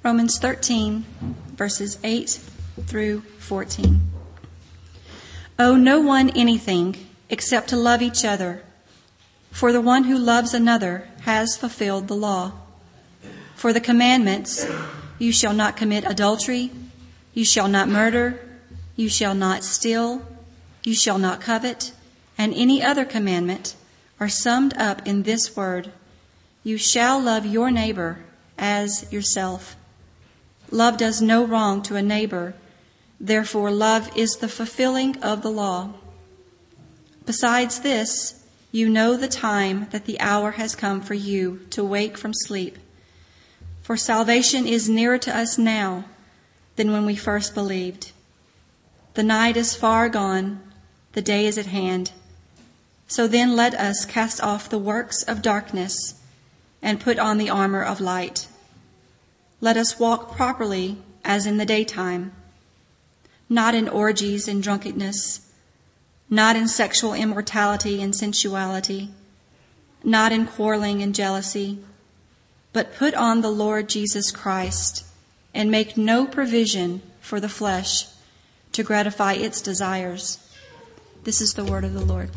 Romans 13, verses 8 through 14. Owe no one anything except to love each other, for the one who loves another has fulfilled the law. For the commandments, you shall not commit adultery, you shall not murder, you shall not steal, you shall not covet, and any other commandment are summed up in this word: you shall love your neighbor as yourself. Love does no wrong to a neighbor. Therefore, love is the fulfilling of the law. Besides this, you know the time that the hour has come for you to wake from sleep. For salvation is nearer to us now than when we first believed. The night is far gone, the day is at hand. So then let us cast off the works of darkness and put on the armor of light. Let us walk properly as in the daytime, not in orgies and drunkenness, not in sexual immorality and sensuality, not in quarreling and jealousy, but put on the Lord Jesus Christ and make no provision for the flesh to gratify its desires. This is the word of the Lord.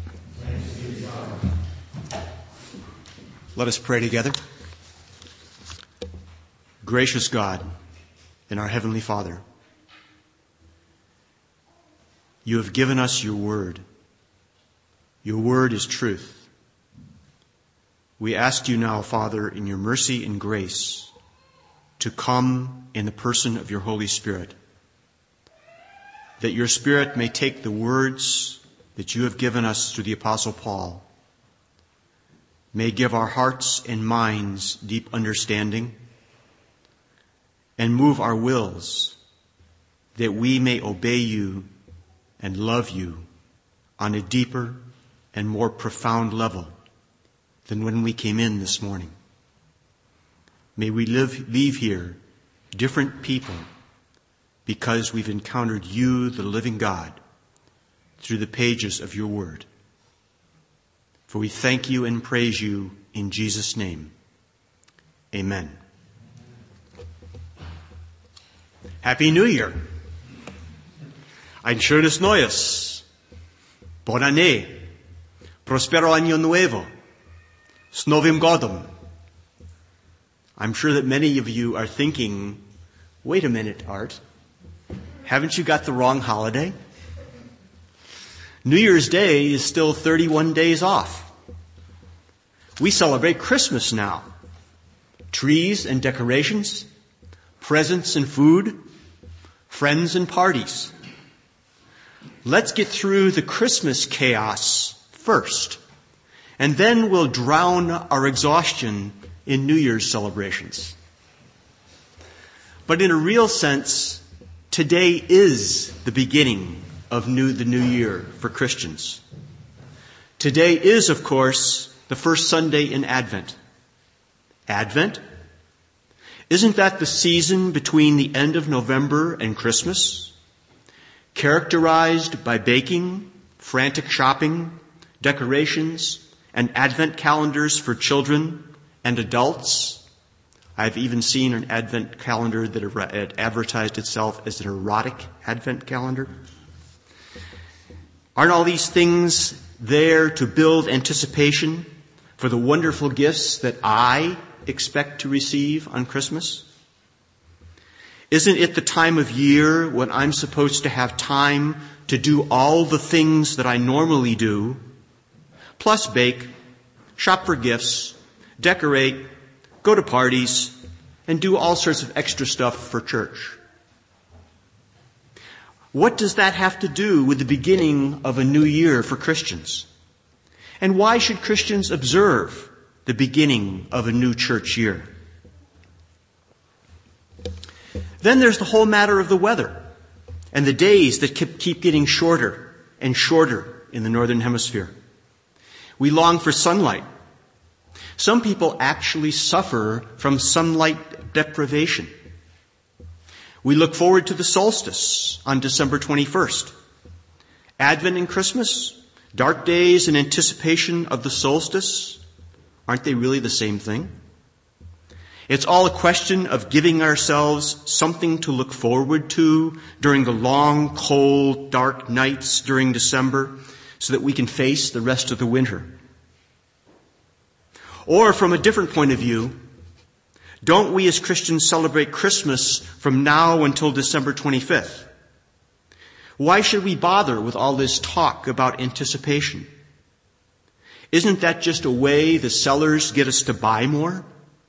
Let us pray together. Gracious God and our Heavenly Father, you have given us your word. Your word is truth. We ask you now, Father, in your mercy and grace, to come in the person of your Holy Spirit, that your Spirit may take the words that you have given us through the Apostle Paul, may give our hearts and minds deep understanding, and move our wills that we may obey you and love you on a deeper and more profound level than when we came in this morning. May we leave here different people because we've encountered you, the living God, through the pages of your word. For we thank you and praise you in Jesus' name. Amen. Happy New Year. Ein schönes Neues. Bon année. Prospero año nuevo. S novim godom. I'm sure that many of you are thinking, wait a minute, Art. Haven't you got the wrong holiday? New Year's Day is still 31 days off. We celebrate Christmas now. Trees and decorations, presents and food, friends and parties. Let's get through the Christmas chaos first, and then we'll drown our exhaustion in New Year's celebrations. But in a real sense, today is the beginning of the new year for Christians. Today is, of course, the first Sunday in Advent. Advent? Isn't that the season between the end of November and Christmas? Characterized by baking, frantic shopping, decorations, and Advent calendars for children and adults. I've even seen an Advent calendar that advertised itself as an erotic Advent calendar. Aren't all these things there to build anticipation for the wonderful gifts that I expect to receive on Christmas? Isn't it the time of year when I'm supposed to have time to do all the things that I normally do, plus bake, shop for gifts, decorate, go to parties, and do all sorts of extra stuff for church? What does that have to do with the beginning of a new year for Christians? And why should Christians observe the beginning of a new church year? Then there's the whole matter of the weather and the days that keep getting shorter and shorter in the Northern Hemisphere. We long for sunlight. Some people actually suffer from sunlight deprivation. We look forward to the solstice on December 21st. Advent and Christmas, dark days in anticipation of the solstice, aren't they really the same thing? It's all a question of giving ourselves something to look forward to during the long, cold, dark nights during December so that we can face the rest of the winter. Or from a different point of view, don't we as Christians celebrate Christmas from now until December 25th? Why should we bother with all this talk about anticipation? Isn't that just a way the sellers get us to buy more?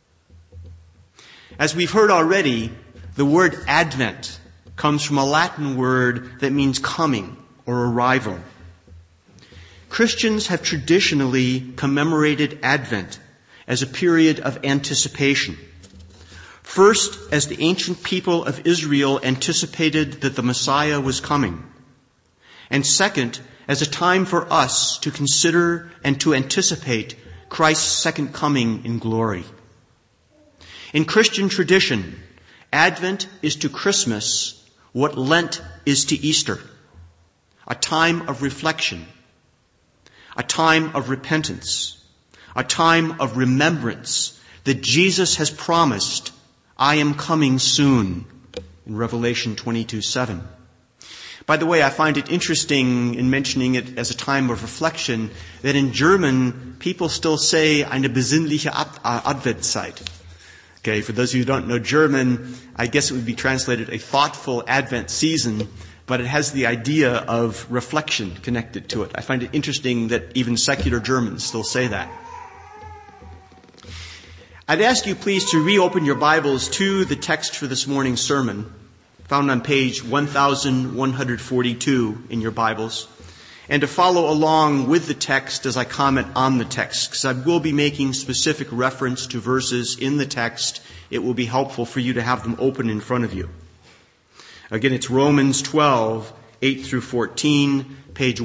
As we've heard already, the word Advent comes from a Latin word that means coming or arrival. Christians have traditionally commemorated Advent as a period of anticipation. First, as the ancient people of Israel anticipated that the Messiah was coming. And second, as a time for us to consider and to anticipate Christ's second coming in glory. In Christian tradition, Advent is to Christmas what Lent is to Easter. A time of reflection, a time of repentance, a time of remembrance that Jesus has promised, I am coming soon, in Revelation 22:7. By the way, I find it interesting in mentioning it as a time of reflection that in German, people still say eine besinnliche Adventszeit. Okay, for those of you who don't know German, I guess it would be translated a thoughtful Advent season, but it has the idea of reflection connected to it. I find it interesting that even secular Germans still say that. I'd ask you please to reopen your Bibles to the text for this morning's sermon, found on page 1142 in your Bibles, and to follow along with the text as I comment on the text, because I will be making specific reference to verses in the text. It will be helpful for you to have them open in front of you. Again, it's Romans 12, 8 through 14, page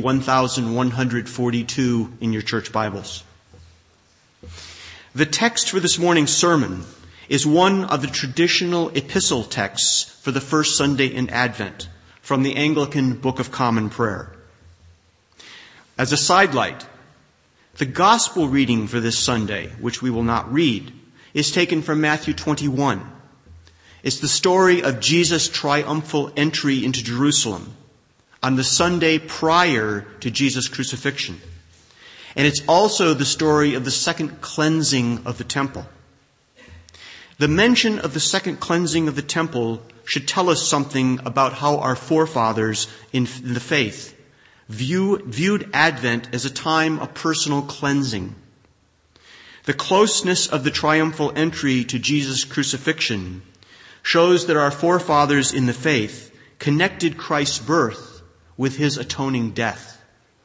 1142 in your church Bibles. The text for this morning's sermon is one of the traditional epistle texts for the first Sunday in Advent from the Anglican Book of Common Prayer. As a sidelight, the gospel reading for this Sunday, which we will not read, is taken from Matthew 21. It's the story of Jesus' triumphal entry into Jerusalem on the Sunday prior to Jesus' crucifixion. And it's also the story of the second cleansing of the temple. The mention of the second cleansing of the temple should tell us something about how our forefathers in the faith viewed Advent as a time of personal cleansing. The closeness of the triumphal entry to Jesus' crucifixion shows that our forefathers in the faith connected Christ's birth with his atoning death.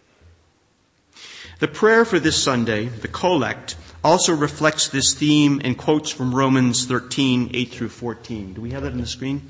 The prayer for this Sunday, the collect, also reflects this theme and quotes from Romans 13, 8 through 14. Do we have that on the screen?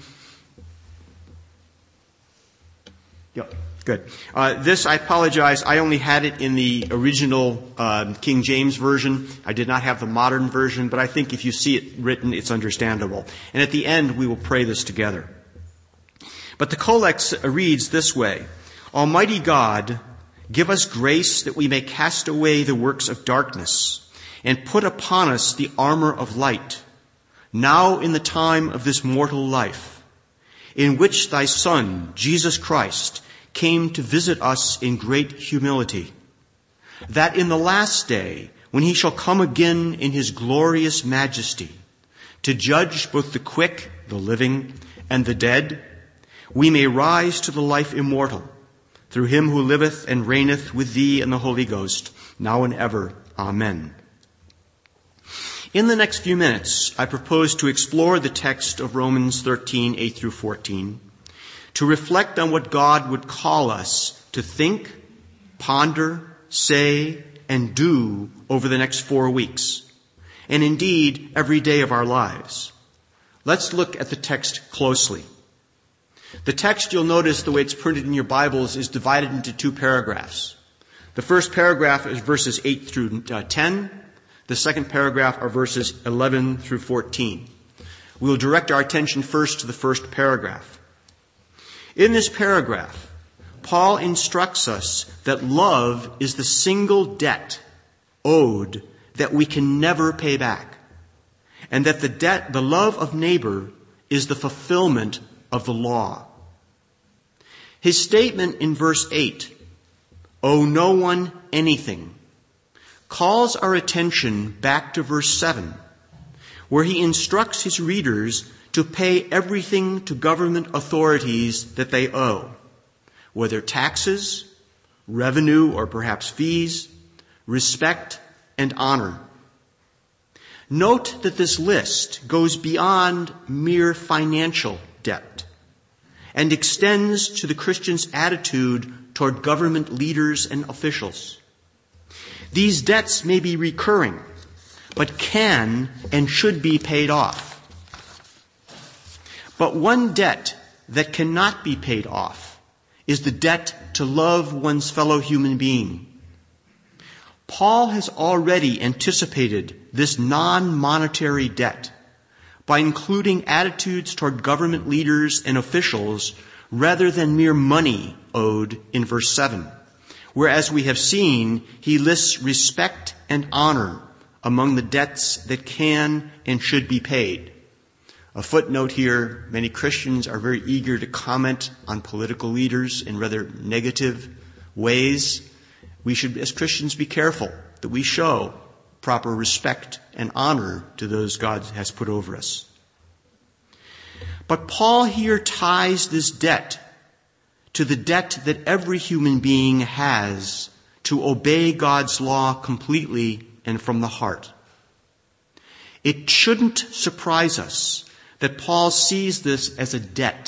Yep. Good. This, I apologize, I only had it in the original King James Version. I did not have the modern version, but I think if you see it written, it's understandable. And at the end, we will pray this together. But the collect reads this way: Almighty God, give us grace that we may cast away the works of darkness and put upon us the armor of light, now in the time of this mortal life, in which thy Son, Jesus Christ, came to visit us in great humility, that in the last day, when he shall come again in his glorious majesty, to judge both the quick, the living, and the dead, we may rise to the life immortal, through him who liveth and reigneth with thee and the Holy Ghost, now and ever. Amen. In the next few minutes, I propose to explore the text of Romans 13, 8 through 14, to reflect on what God would call us to think, ponder, say, and do over the next 4 weeks, and indeed every day of our lives. Let's look at the text closely. The text, you'll notice the way it's printed in your Bibles, is divided into 2 paragraphs. The first paragraph is verses 8 through 10. The second paragraph are verses 11 through 14. We will direct our attention first to the first paragraph. In this paragraph, Paul instructs us that love is the single debt owed that we can never pay back, and that the love of neighbor is the fulfillment of the law. His statement in verse 8, "Owe no one anything," calls our attention back to verse 7, where he instructs his readers to pay everything to government authorities that they owe, whether taxes, revenue, or perhaps fees, respect, and honor. Note that this list goes beyond mere financial debt and extends to the Christian's attitude toward government leaders and officials. These debts may be recurring, but can and should be paid off. But one debt that cannot be paid off is the debt to love one's fellow human being. Paul has already anticipated this non-monetary debt by including attitudes toward government leaders and officials rather than mere money owed in verse 7, where, as we have seen, he lists respect and honor among the debts that can and should be paid. A footnote here, many Christians are very eager to comment on political leaders in rather negative ways. We should, as Christians, be careful that we show proper respect and honor to those God has put over us. But Paul here ties this debt to the debt that every human being has to obey God's law completely and from the heart. It shouldn't surprise us that Paul sees this as a debt.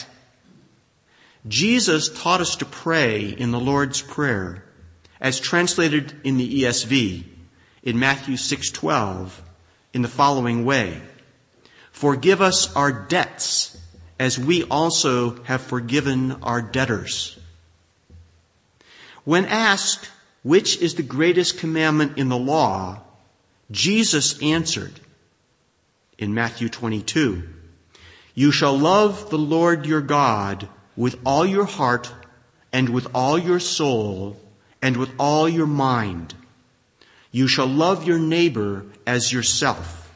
Jesus taught us to pray in the Lord's Prayer, as translated in the ESV, in Matthew 6:12, in the following way: "Forgive us our debts, as we also have forgiven our debtors." When asked which is the greatest commandment in the law, Jesus answered in Matthew 22, "You shall love the Lord your God with all your heart and with all your soul and with all your mind. You shall love your neighbor as yourself."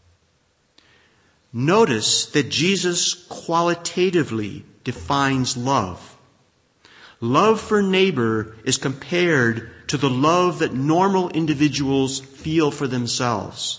Notice that Jesus qualitatively defines love. Love for neighbor is compared to the love that normal individuals feel for themselves.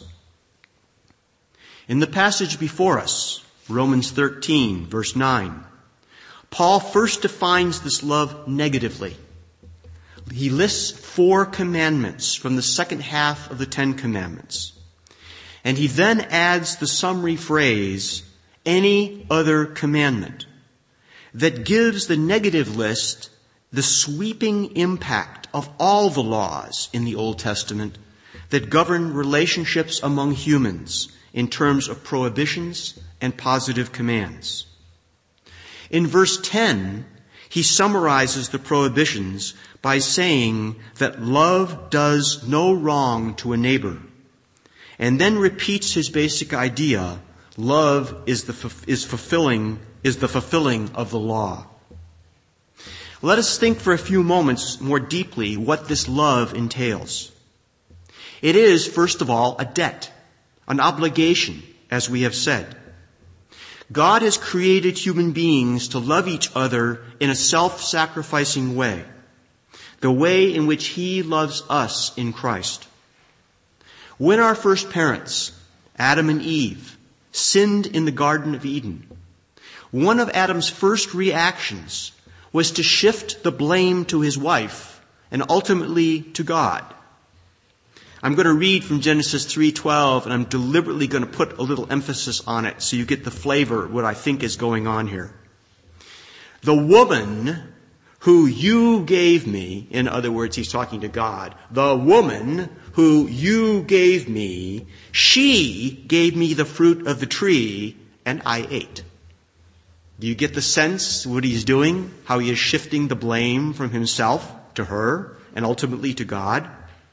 In the passage before us, Romans 13, verse 9, Paul first defines this love negatively. He lists 4 commandments from the second half of the 10 Commandments. And he then adds the summary phrase, "any other commandment," that gives the negative list the sweeping impact of all the laws in the Old Testament that govern relationships among humans in terms of prohibitions and positive commands. In verse 10, he summarizes the prohibitions by saying that love does no wrong to a neighbor, and then repeats his basic idea: love is the fulfilling of the law. Let us think for a few moments more deeply what this love entails. It is, first of all, a debt, an obligation, as we have said. God has created human beings to love each other in a self-sacrificing way, the way in which He loves us in Christ. When our first parents, Adam and Eve, sinned in the Garden of Eden, one of Adam's first reactions was to shift the blame to his wife and ultimately to God. I'm going to read from Genesis 3:12, and I'm deliberately going to put a little emphasis on it so you get the flavor of what I think is going on here. "The woman who you gave me," in other words, he's talking to God, "the woman who you gave me, she gave me the fruit of the tree, and I ate." Do you get the sense what he's doing? How he is shifting the blame from himself to her and ultimately to God?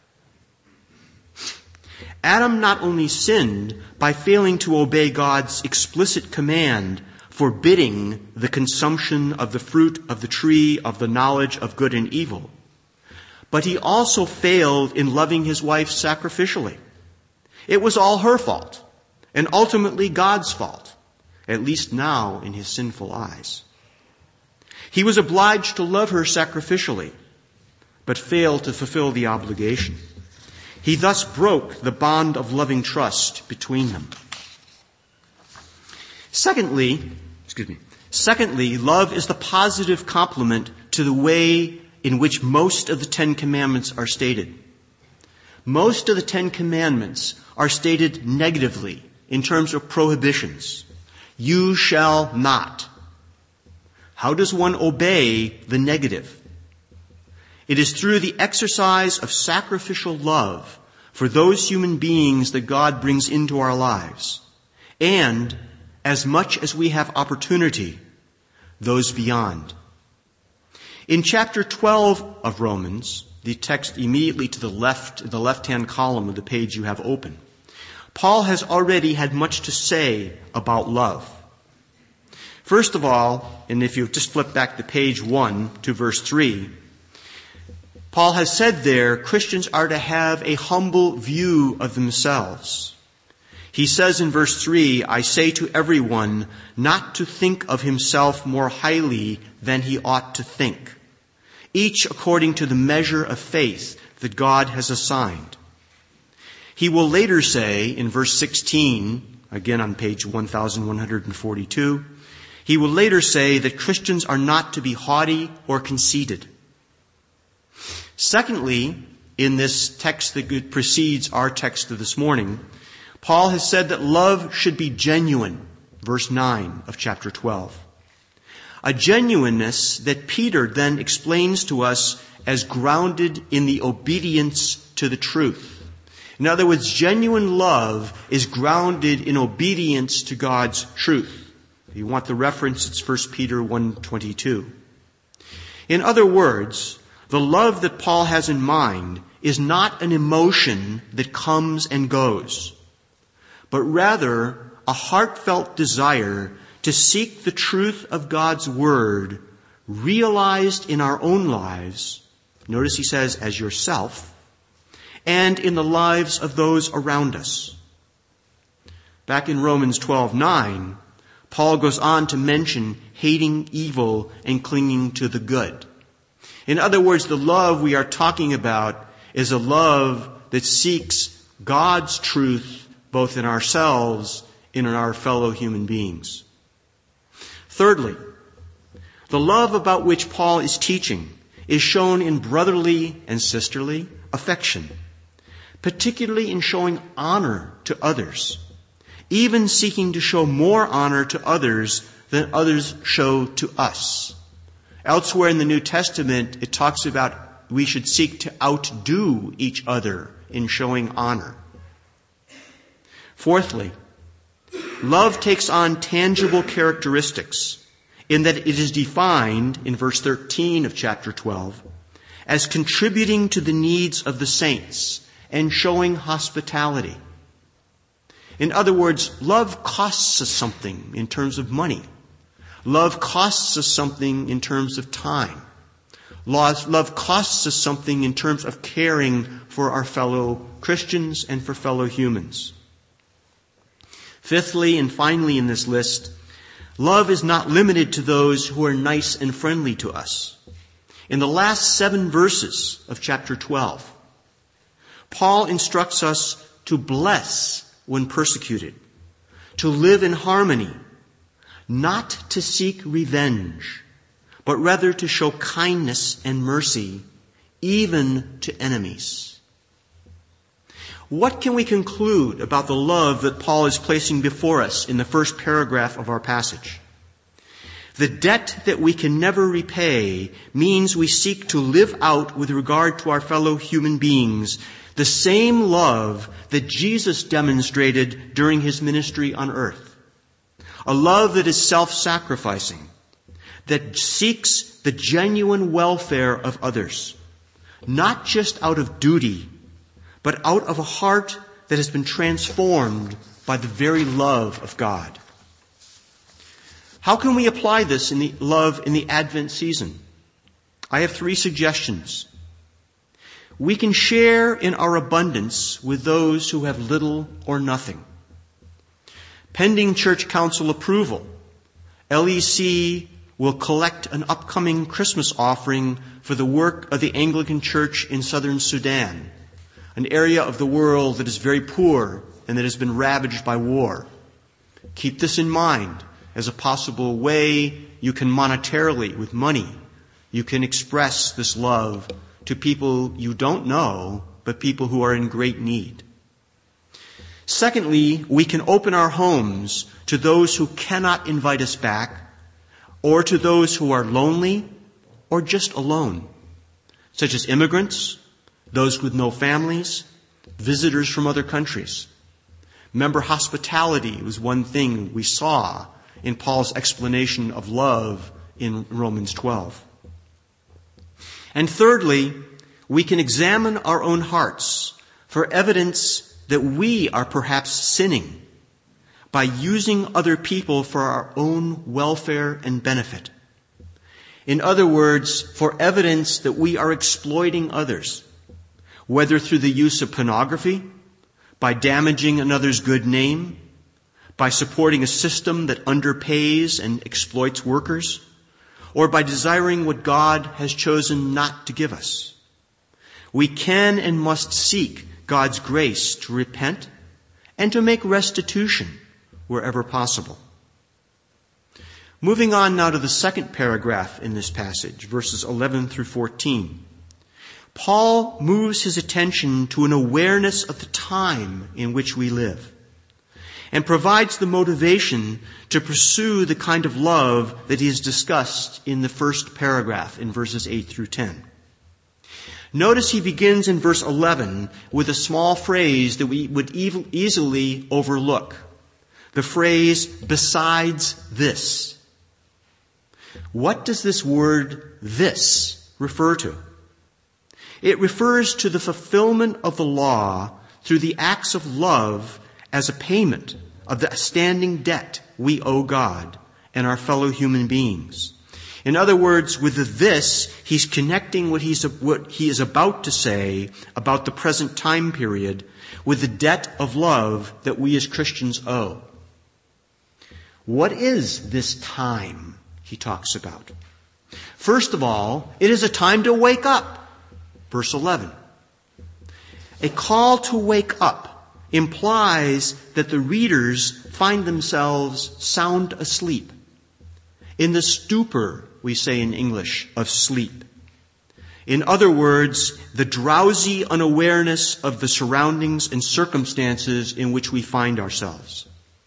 Adam not only sinned by failing to obey God's explicit command forbidding the consumption of the fruit of the tree of the knowledge of good and evil, but he also failed in loving his wife sacrificially. It was all her fault, and ultimately God's fault, at least now in his sinful eyes. He was obliged to love her sacrificially, but failed to fulfill the obligation. He thus broke the bond of loving trust between them. Secondly, love is the positive complement to the way in which most of the Ten Commandments are stated. Most of the Ten Commandments are stated negatively in terms of prohibitions. You shall not. How does one obey the negative? It is through the exercise of sacrificial love for those human beings that God brings into our lives, and, as much as we have opportunity, those beyond. In chapter 12 of Romans, the text immediately to the left-hand column of the page you have open, Paul has already had much to say about love. First of all, and if you just flip back to page 1 to verse 3, Paul has said there, Christians are to have a humble view of themselves. He says in verse 3, I say to everyone not to think of himself more highly than he ought to think, each according to the measure of faith that God has assigned. He will later say in verse 16, again on page 1142, he will later say that Christians are not to be haughty or conceited. Secondly, in this text that precedes our text of this morning, Paul has said that love should be genuine, verse 9 of chapter 12. A genuineness that Peter then explains to us as grounded in the obedience to the truth. In other words, genuine love is grounded in obedience to God's truth. If you want the reference, it's 1 Peter 1:22. In other words, the love that Paul has in mind is not an emotion that comes and goes, but rather a heartfelt desire to seek the truth of God's word realized in our own lives. Notice he says, as yourself, and in the lives of those around us. Back in Romans 12:9, Paul goes on to mention hating evil and clinging to the good. In other words, the love we are talking about is a love that seeks God's truth both in ourselves and in our fellow human beings. Thirdly, the love about which Paul is teaching is shown in brotherly and sisterly affection, particularly in showing honor to others, even seeking to show more honor to others than others show to us. Elsewhere in the New Testament, it talks about we should seek to outdo each other in showing honor. Fourthly, love takes on tangible characteristics in that it is defined in verse 13 of chapter 12 as contributing to the needs of the saints and showing hospitality. In other words, love costs us something in terms of money. Love costs us something in terms of time. Love costs us something in terms of caring for our fellow Christians and for fellow humans. Fifthly and finally in this list, love is not limited to those who are nice and friendly to us. In the last 7 verses of chapter 12, Paul instructs us to bless when persecuted, to live in harmony, not to seek revenge, but rather to show kindness and mercy, even to enemies. What can we conclude about the love that Paul is placing before us in the first paragraph of our passage? The debt that we can never repay means we seek to live out with regard to our fellow human beings the same love that Jesus demonstrated during his ministry on earth. A love that is self-sacrificing, that seeks the genuine welfare of others, not just out of duty, but out of a heart that has been transformed by the very love of God. How can we apply this in the love in the Advent season? I have 3 suggestions. We can share in our abundance with those who have little or nothing. Pending church council approval, LEC will collect an upcoming Christmas offering for the work of the Anglican Church in southern Sudan, an area of the world that is very poor and that has been ravaged by war. Keep this in mind as a possible way you can monetarily, with money, you can express this love to people you don't know, but people who are in great need. Secondly, we can open our homes to those who cannot invite us back, or to those who are lonely or just alone, such as immigrants, those with no families, visitors from other countries. Remember, hospitality was one thing we saw in Paul's explanation of love in Romans 12. And thirdly, we can examine our own hearts for evidence that we are perhaps sinning by using other people for our own welfare and benefit. In other words, for evidence that we are exploiting others, whether through the use of pornography, by damaging another's good name, by supporting a system that underpays and exploits workers, or by desiring what God has chosen not to give us. We can and must seek God's grace to repent and to make restitution wherever possible. Moving on now to the second paragraph in this passage, verses 11 through 14. Paul moves his attention to an awareness of the time in which we live and provides the motivation to pursue the kind of love that he has discussed in the first paragraph in verses 8 through 10. Notice he begins in verse 11 with a small phrase that we would easily overlook. The phrase, besides this. What does this word this refer to? It refers to the fulfillment of the law through the acts of love as a payment of the standing debt we owe God and our fellow human beings. In other words, with this, he's connecting what he is about to say about the present time period with the debt of love that we as Christians owe. What is this time he talks about? First of all, it is a time to wake up. Verse 11. A call to wake up implies that the readers find themselves sound asleep. In the stupor, we say in English, of sleep. In other words, the drowsy unawareness of the surroundings and circumstances in which we find ourselves.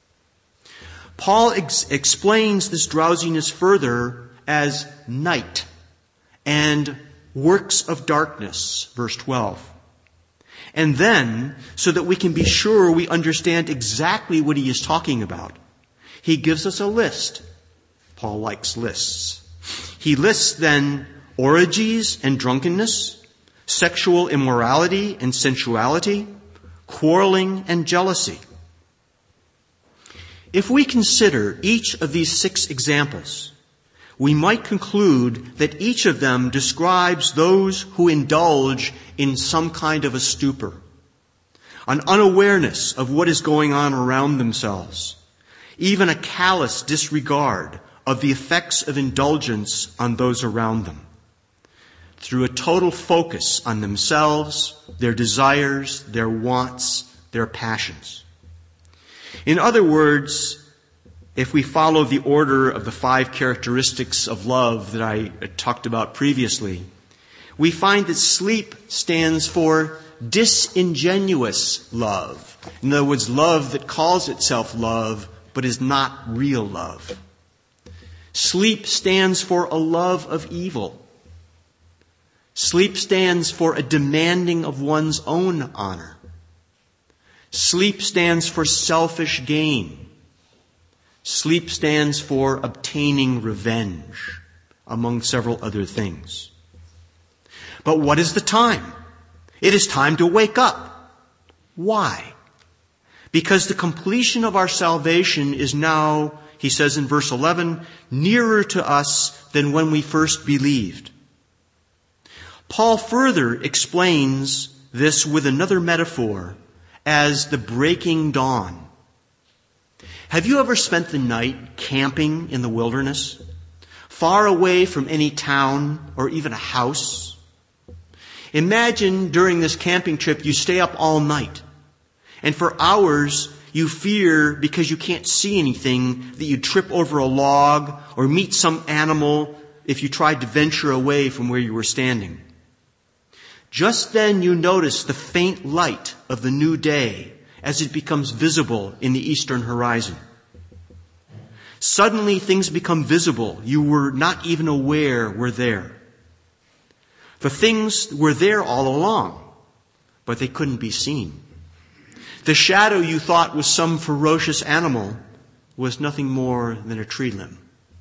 Paul explains this drowsiness further as night and works of darkness, verse 12. And then, so that we can be sure we understand exactly what he is talking about, he gives us a list. Paul likes lists. He lists then orgies and drunkenness, sexual immorality and sensuality, quarreling and jealousy. If we consider each of these 6 examples, we might conclude that each of them describes those who indulge in some kind of a stupor, an unawareness of what is going on around themselves, even a callous disregard of the effects of indulgence on those around them, through a total focus on themselves, their desires, their wants, their passions. In other words, if we follow the order of the 5 characteristics of love that I talked about previously, we find that sleep stands for disingenuous love. In other words, love that calls itself love, but is not real love. Sleep stands for a love of evil. Sleep stands for a demanding of one's own honor. Sleep stands for selfish gain. Sleep stands for obtaining revenge, among several other things. But what is the time? It is time to wake up. Why? Because the completion of our salvation is now, he says in verse 11, nearer to us than when we first believed. Paul further explains this with another metaphor as the breaking dawn. Have you ever spent the night camping in the wilderness, far away from any town or even a house? Imagine during this camping trip you stay up all night, and for hours you fear, because you can't see anything, that you'd trip over a log or meet some animal if you tried to venture away from where you were standing. Just then you notice the faint light of the new day as it becomes visible in the eastern horizon. Suddenly things become visible you were not even aware were there. The things were there all along, but they couldn't be seen. The shadow you thought was some ferocious animal was nothing more than a tree limb.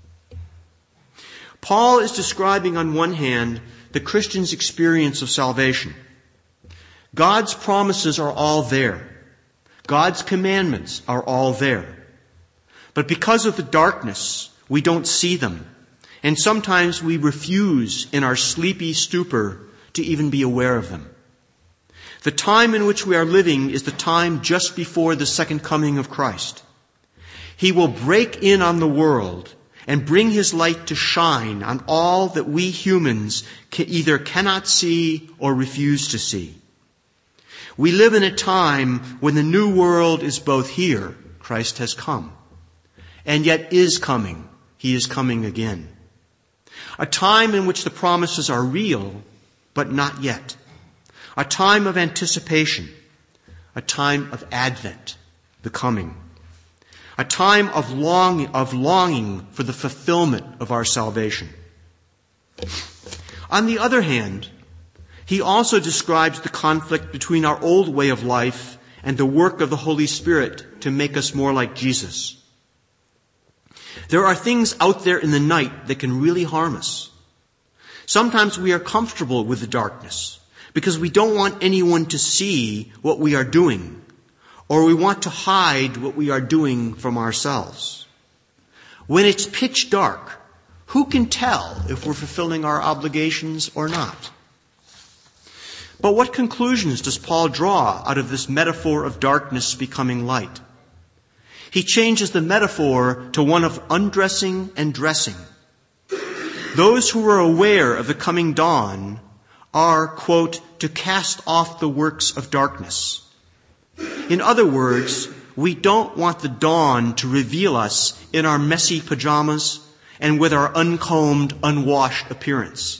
Paul is describing, on one hand, the Christian's experience of salvation. God's promises are all there. God's commandments are all there. But because of the darkness, we don't see them. And sometimes we refuse in our sleepy stupor to even be aware of them. The time in which we are living is the time just before the second coming of Christ. He will break in on the world and bring His light to shine on all that we humans either cannot see or refuse to see. We live in a time when the new world is both here, Christ has come, and yet is coming. He is coming again. A time in which the promises are real, but not yet. A time of anticipation. A time of Advent, the coming. A time of longing for the fulfillment of our salvation. On the other hand, he also describes the conflict between our old way of life and the work of the Holy Spirit to make us more like Jesus. There are things out there in the night that can really harm us. Sometimes we are comfortable with the darkness because we don't want anyone to see what we are doing, or we want to hide what we are doing from ourselves. When it's pitch dark, who can tell if we're fulfilling our obligations or not? But what conclusions does Paul draw out of this metaphor of darkness becoming light? He changes the metaphor to one of undressing and dressing. Those who are aware of the coming dawn are, quote, to cast off the works of darkness. In other words, we don't want the dawn to reveal us in our messy pajamas and with our uncombed, unwashed appearance.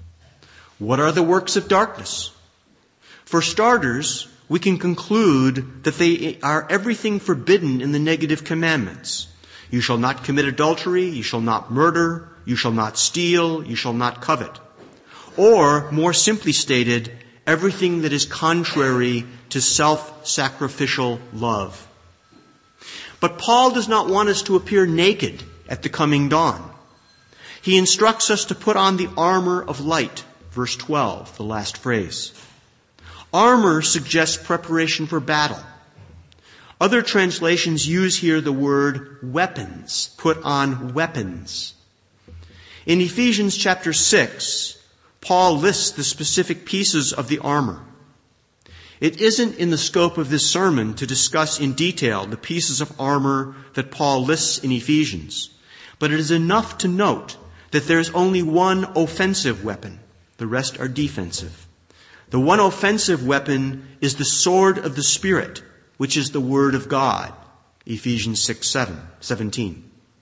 What are the works of darkness? For starters, we can conclude that they are everything forbidden in the negative commandments. You shall not commit adultery, you shall not murder, you shall not steal, you shall not covet. Or, more simply stated, everything that is contrary to self-sacrificial love. But Paul does not want us to appear naked at the coming dawn. He instructs us to put on the armor of light, verse 12, the last phrase. Armor suggests preparation for battle. Other translations use here the word weapons, put on weapons. In Ephesians chapter 6, Paul lists the specific pieces of the armor. It isn't in the scope of this sermon to discuss in detail the pieces of armor that Paul lists in Ephesians, but it is enough to note that there is only one offensive weapon. The rest are defensive. The one offensive weapon is the sword of the Spirit, which is the Word of God. Ephesians 6:17.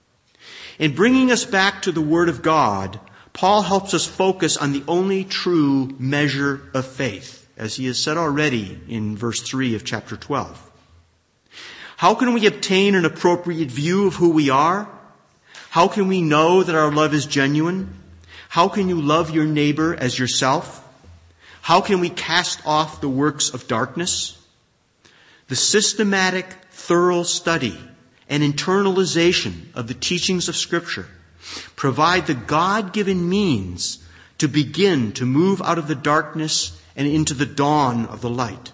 In bringing us back to the Word of God, Paul helps us focus on the only true measure of faith, as he has said already in verse 3 of chapter 12. How can we obtain an appropriate view of who we are? How can we know that our love is genuine? How can you love your neighbor as yourself? How can we cast off the works of darkness? The systematic, thorough study and internalization of the teachings of Scripture provide the God-given means to begin to move out of the darkness and into the dawn of the light.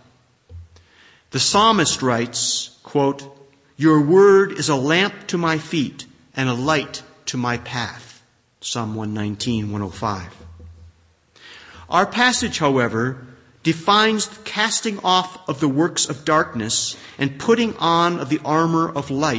The psalmist writes, quote, "Your word is a lamp to my feet and a light to my path." Psalm 119, 105. Our passage, however, defines the casting off of the works of darkness and putting on of the armor of light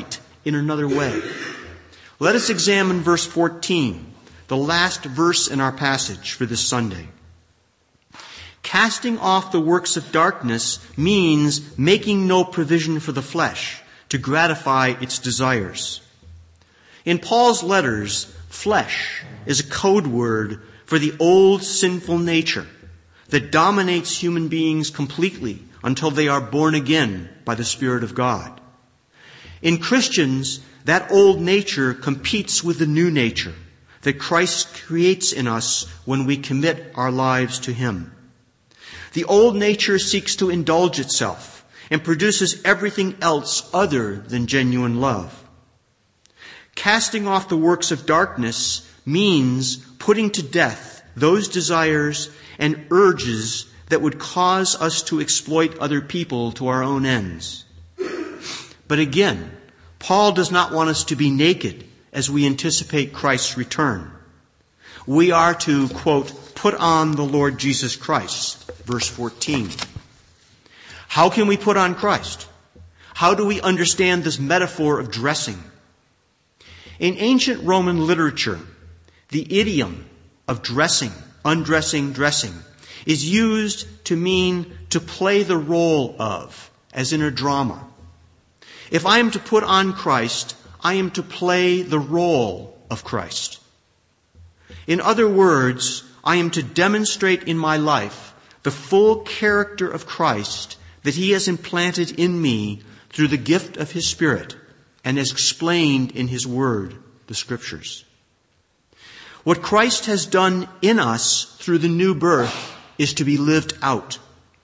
in another way. Let us examine verse 14, the last verse in our passage for this Sunday. Casting off the works of darkness means making no provision for the flesh to gratify its desires. In Paul's letters, flesh is a code word for the old sinful nature that dominates human beings completely until they are born again by the Spirit of God. In Christians, that old nature competes with the new nature that Christ creates in us when we commit our lives to Him. The old nature seeks to indulge itself and produces everything else other than genuine love. Casting off the works of darkness means putting to death those desires and urges that would cause us to exploit other people to our own ends. But again, Paul does not want us to be naked as we anticipate Christ's return. We are to, quote, put on the Lord Jesus Christ, verse 14. How can we put on Christ? How do we understand this metaphor of dressing? In ancient Roman literature, the idiom of dressing, undressing, dressing, is used to mean to play the role of, as in a drama. If I am to put on Christ, I am to play the role of Christ. In other words, I am to demonstrate in my life the full character of Christ that He has implanted in me through the gift of His Spirit and as explained in His Word, the Scriptures. What Christ has done in us through the new birth is to be lived out.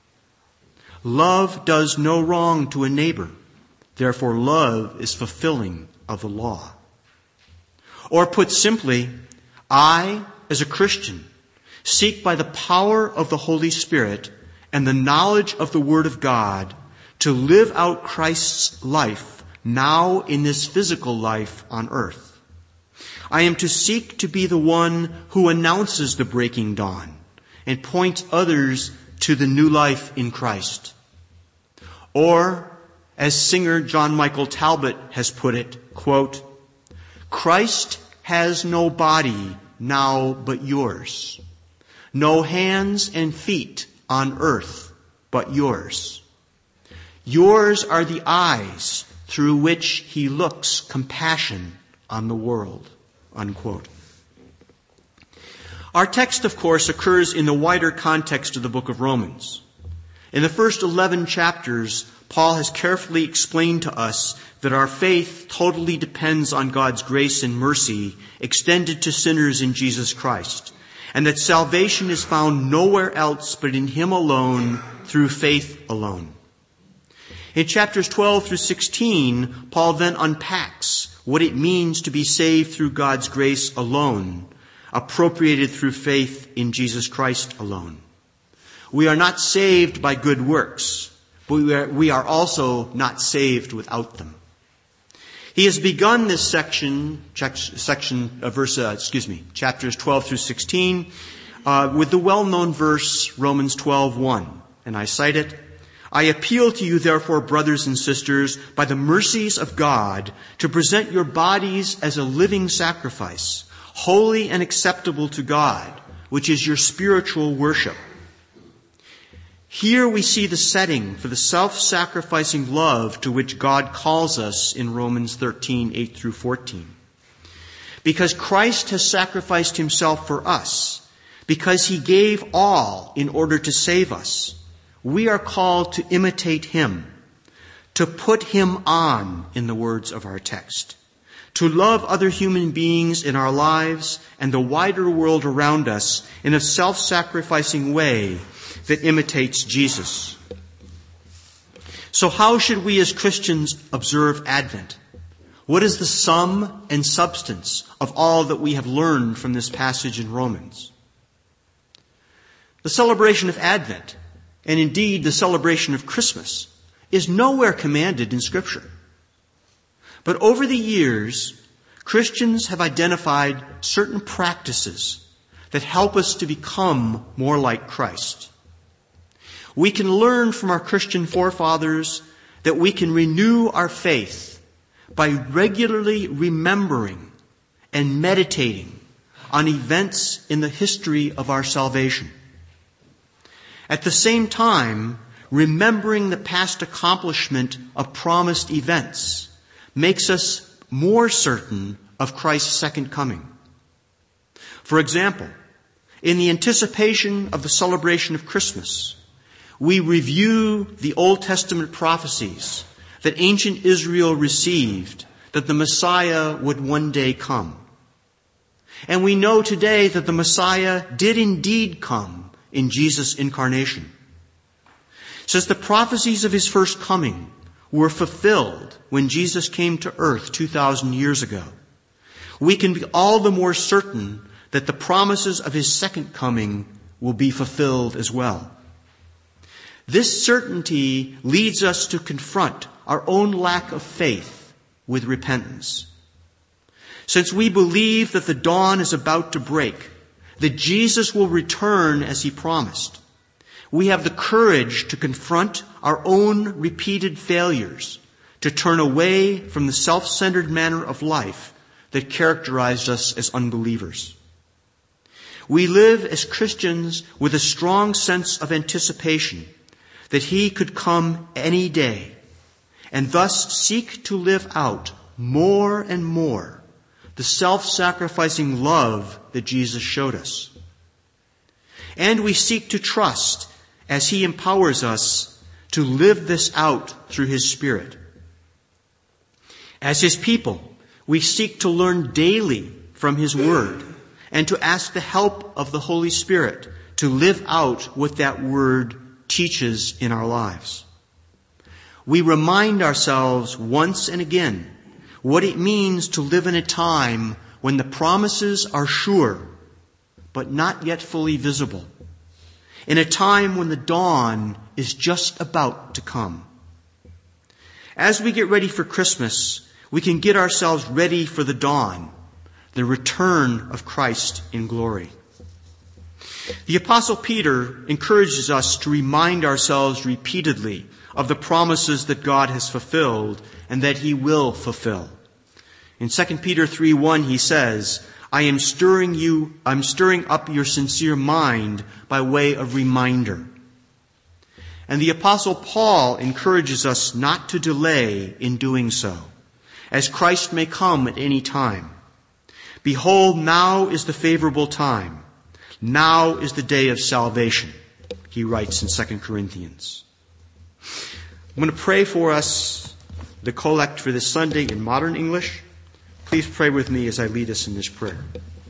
Love does no wrong to a neighbor. Therefore, love is fulfilling of the law. Or put simply, I, as a Christian, seek by the power of the Holy Spirit and the knowledge of the Word of God to live out Christ's life now in this physical life on earth. I am to seek to be the one who announces the breaking dawn and points others to the new life in Christ. Or, as singer John Michael Talbot has put it, quote, Christ has no body now but yours, no hands and feet on earth but yours. Yours are the eyes through which He looks compassion on the world, unquote. Our text, of course, occurs in the wider context of the book of Romans. In the first 11 chapters, Paul has carefully explained to us that our faith totally depends on God's grace and mercy extended to sinners in Jesus Christ, and that salvation is found nowhere else but in Him alone, through faith alone. In chapters 12 through 16, Paul then unpacks what it means to be saved through God's grace alone, appropriated through faith in Jesus Christ alone. We are not saved by good works, but we are also not saved without them. He has begun this chapters 12 through 16, with the well-known verse, Romans 12:1, and I cite it. I appeal to you, therefore, brothers and sisters, by the mercies of God, to present your bodies as a living sacrifice, holy and acceptable to God, which is your spiritual worship. Here we see the setting for the self-sacrificing love to which God calls us in Romans 13:8 through 14. Because Christ has sacrificed Himself for us, because He gave all in order to save us, we are called to imitate Him, to put Him on, in the words of our text, to love other human beings in our lives and the wider world around us in a self-sacrificing way that imitates Jesus. So how should we as Christians observe Advent? What is the sum and substance of all that we have learned from this passage in Romans? The celebration of Advent, and indeed the celebration of Christmas, is nowhere commanded in Scripture. But over the years, Christians have identified certain practices that help us to become more like Christ. We can learn from our Christian forefathers that we can renew our faith by regularly remembering and meditating on events in the history of our salvation. At the same time, remembering the past accomplishment of promised events makes us more certain of Christ's second coming. For example, in the anticipation of the celebration of Christmas, we review the Old Testament prophecies that ancient Israel received that the Messiah would one day come. And we know today that the Messiah did indeed come in Jesus' incarnation. Since the prophecies of his first coming were fulfilled when Jesus came to earth 2,000 years ago, we can be all the more certain that the promises of his second coming will be fulfilled as well. This certainty leads us to confront our own lack of faith with repentance. Since we believe that the dawn is about to break, that Jesus will return as he promised, we have the courage to confront our own repeated failures, to turn away from the self-centered manner of life that characterized us as unbelievers. We live as Christians with a strong sense of anticipation that he could come any day, and thus seek to live out more and more the self-sacrificing love that Jesus showed us. And we seek to trust as he empowers us to live this out through his Spirit. As his people, we seek to learn daily from his word and to ask the help of the Holy Spirit to live out what that word teaches in our lives. We remind ourselves once and again what it means to live in a time when the promises are sure, but not yet fully visible. In a time when the dawn is just about to come. As we get ready for Christmas, we can get ourselves ready for the dawn, the return of Christ in glory. The Apostle Peter encourages us to remind ourselves repeatedly of the promises that God has fulfilled and that he will fulfill. In 2 Peter 3:1 he says, I'm stirring up your sincere mind by way of reminder. And the Apostle Paul encourages us not to delay in doing so, as Christ may come at any time. Behold, now is the favorable time. Now is the day of salvation, he writes in 2 Corinthians. I'm going to pray for us the collect for this Sunday in modern English. Please pray with me as I lead us in this prayer.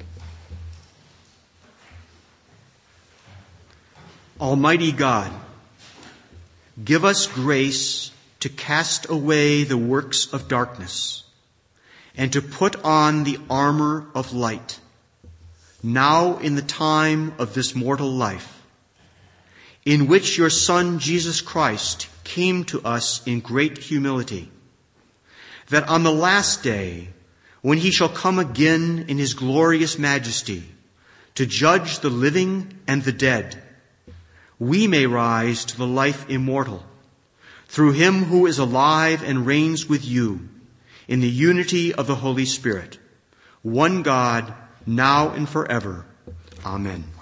Almighty God, give us grace to cast away the works of darkness and to put on the armor of light, now in the time of this mortal life, in which your Son Jesus Christ came to us in great humility, that on the last day, when he shall come again in his glorious majesty to judge the living and the dead, we may rise to the life immortal, through him who is alive and reigns with you in the unity of the Holy Spirit, one God, now and forever. Amen.